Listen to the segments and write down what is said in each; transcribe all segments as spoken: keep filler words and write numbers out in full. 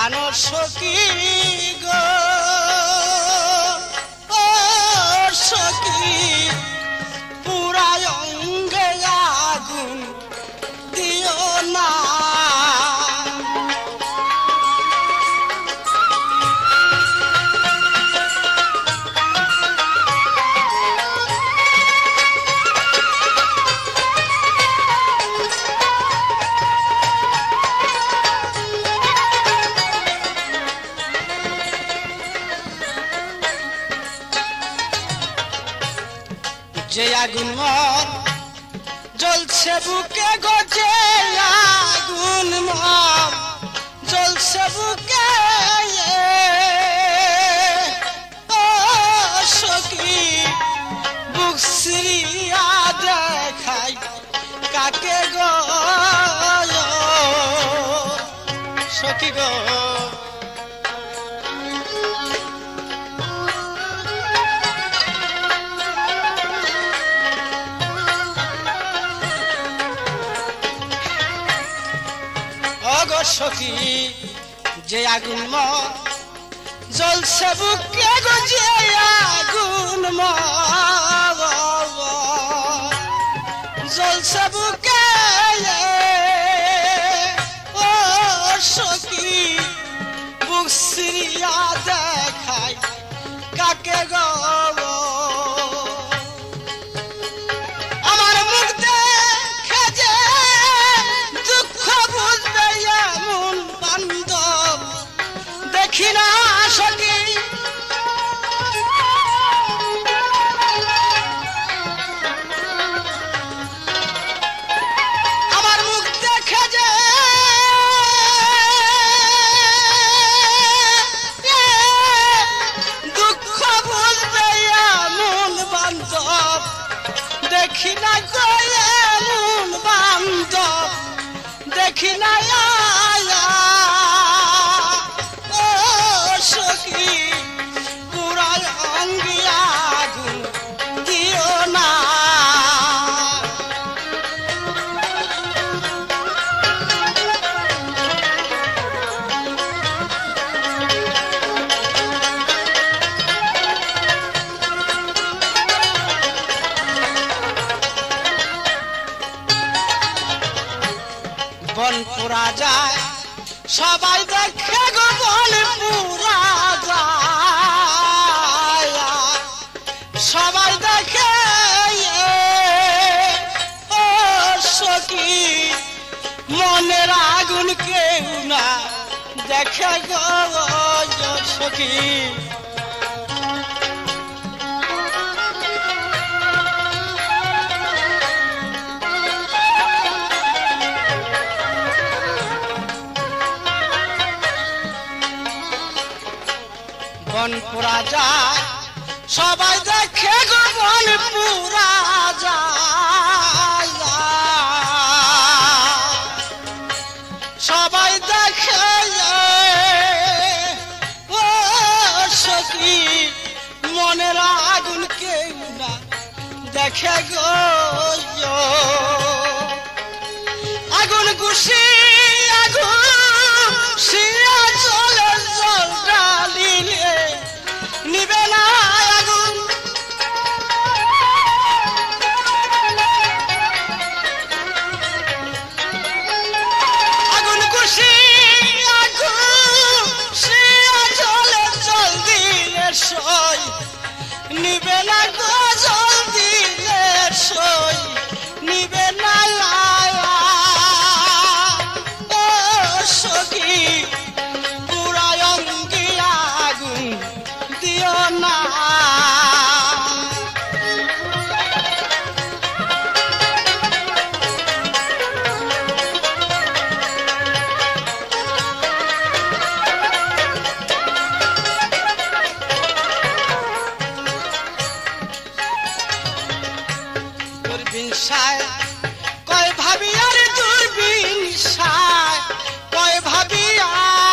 জানো সখী গো ও সখী পুরায় অঙ্গে আগুন দিও না যে আগুন মর জ্বলছে বুকে গো যে আগুন মর জ্বলছে বুকে ও সখী বুক সিরিয়া দেখাই কাকে গো সখী গো সখী যে আগুন মর জ্বলছে বুকে গো যে আগুন মর জ্বলছে বুকে ও সখী বুক সিরিয়া দেখাই কাকে গো দেখি না গেমন বান্ধব দেখি না ও সখী পুরায় অঙ্গে আগুন দিও না বন পুরা যায় সবাই দেখে গো বন পুরা যায় সবাই দেখে ও সখী মনের আগুন কেউ না দেখে গো সখী বন পুরা যায় সবাই দেখে গো বন পুরা যায় সবাই দেখে ও সখী মনের আগুন কেউ না দেখে গো আগুন গুছি আগুন শিয়া চলে জল ডালিলে নিবে না আগুন আগুন খুশি আগুন শিয়া চলে জল দিলে সই নিবে না গো জল দিলে সই নিবে না ও সখী পুরায় অঙ্গে আগুন দিও না দূরবীন সায় কয় ভাবি আর দূরবীন সায় কয় ভাবিয়া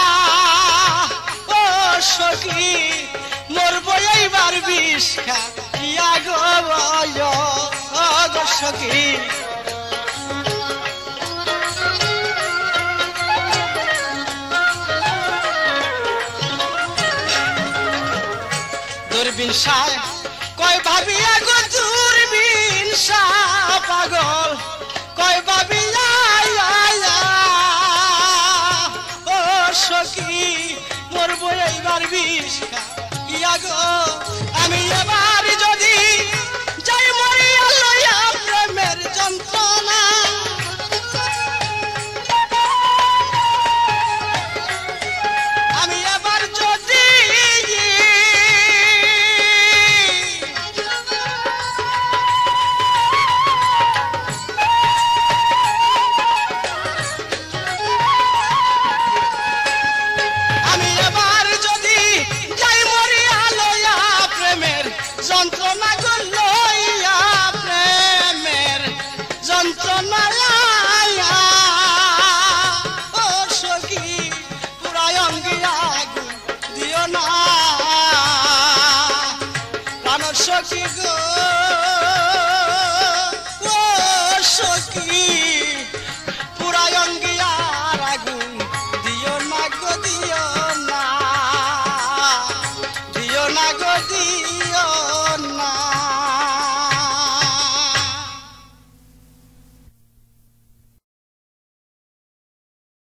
ও সখী মরব এইবার বিষ খাইয়া গো গো সখী সায় কয় ভাবিয়া গো দূরবীন সা পাগল কয় ভাবিয়া ও সখী মরবো এইবার বিষ খাইয়া গো আমি এবার যদি যাই মরিয়া লইয়া প্রেমের যন্ত্রণা আমি এবার যদি আমি এবার যদি যাই মরিয়া লইয়া প্রেমের যন্ত্রণা গো লইয়া প্রেমের যন্ত্রণা লইয়া ও সখী পুরাই অঙ্গিয়া দিও না প্রাণ সখী গো ও সখী পুরাই অঙ্গিয়ার আগুন দিও না গো দিও না দিও না গো দিও